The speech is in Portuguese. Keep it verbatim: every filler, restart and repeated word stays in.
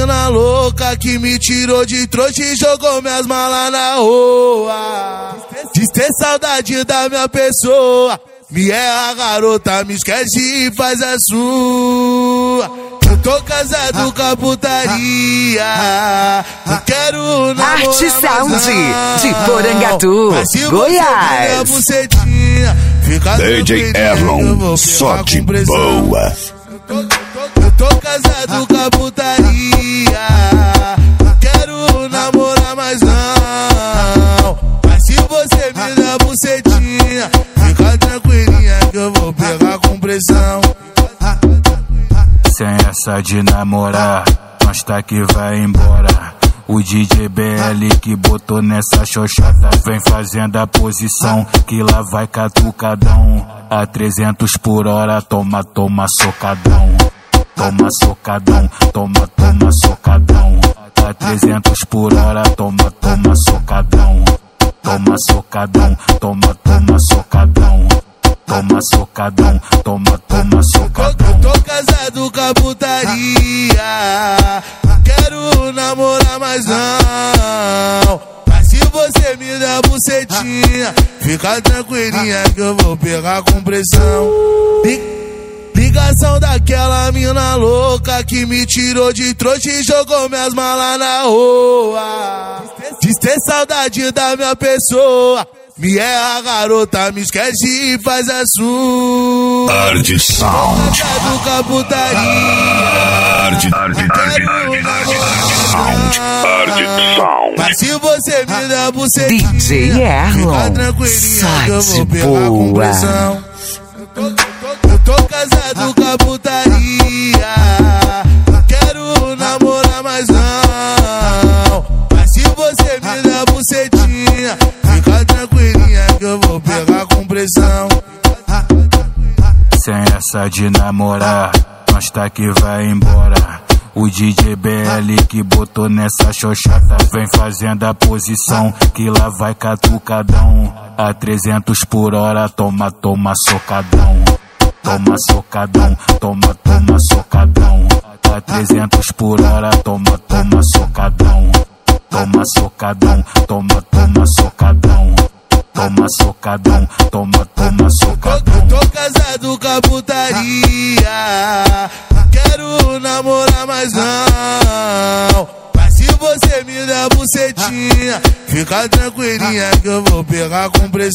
mina louca que me tirou de trouxa e jogou minhas malas na rua. Diz ter saudade da minha pessoa, me erra garota, me esquece e faz a sua. Eu tô casado com a putaria, não quero namorar Arte Sound mais não. de Porangatu, Mas se Goiás. você bucetinha, fica D J Erlon, só de boa. Eu tô, eu tô casado com a putaria, não quero namorar mais não. Mas se você me dá bucetinha, fica tranquilinha que eu vou pegar com pressão. Sem essa de namorar, nós tá que vai embora. O D J B L que botou nessa xoxota vem fazendo a posição que lá vai catucadão. A trezentos por hora, toma, toma socadão. Toma socadão, toma, toma socadão. A trezentos por hora, toma, toma socadão. Toma socadão, toma, toma socadão. Toma socadão, toma, toma socadão. Eu tô casado com a putaria, não quero namorar mais não. Mas se você me dá bucetinha, fica tranquilinha que eu vou pegar com pressão. Ligação daquela mina louca que me tirou de trouxa e jogou minhas malas na rua. Diz ter saudade da minha pessoa, me erra garota, me esquece e faz a sua. Arte Sound. Tô com a putaria, Arte, arte, arte, arte, Sound. Arte Sound. mas se você me dá bucetinha, D J Erlon, fica tranquilinha que eu só vou de pegar com boa. pressão. Eu tô, eu tô casado com a putaria, não quero namorar mais não. Mas se você me dá bucetinha, fica tranquilinha que eu vou pegar com pressão. Sem essa de namorar, nós tá que vai embora. O D J B L que botou nessa xoxota vem fazendo a posição que lá vai catucadão. A trezentos por hora, toma, toma socadão. Toma socadão, toma, toma socadão. A trezentos por hora, toma, toma socadão. Toma socadão, toma, toma socadão. Toma socadão, toma, toma socadão. Eu tô casado com a putaria, não quero namorar mais não. Mas se você me dá bucetinha, fica tranquilinha que eu vou pegar com pressão.